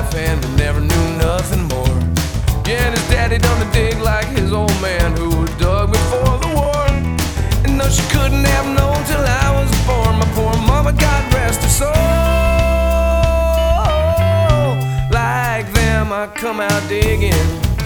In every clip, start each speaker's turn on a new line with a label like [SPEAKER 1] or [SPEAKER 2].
[SPEAKER 1] life and never knew nothing more. Yeah, and his daddy done the dig like his old man who was dug before the war. And no, she couldn't have known till I was born. My poor mama, God rest her soul. Like them, I come out digging.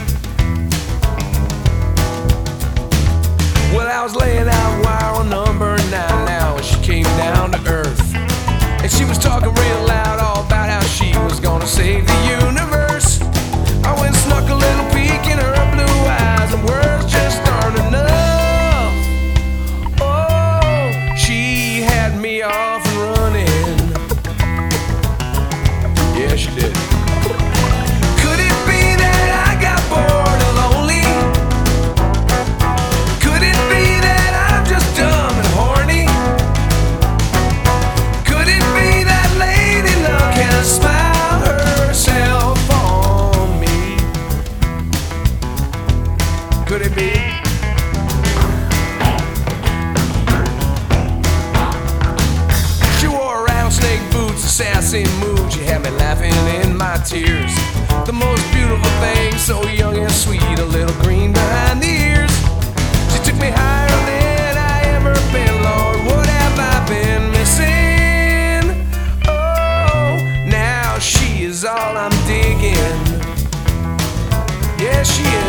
[SPEAKER 1] Well, I was laying out wire on number 9 now, and she came down to earth. And she was talking real loud all about how she was gonna save the universe. I went and snuck a little peek in her blue eyes, and words just aren't enough. Oh, she had me off and running. Yeah, she did. Could it be that I got bored and lonely? Could it be that I'm just dumb and horny? Could it be that Lady Luck has smiled herself on me? Could it be? She wore rattlesnake boots, assassin moves. She had me laughing in my tears. The most beautiful thing, so young and sweet, a little green behind the ears. She took me higher than I ever been, Lord, what have I been missing? Oh, now she is all I'm digging. Yeah, she is.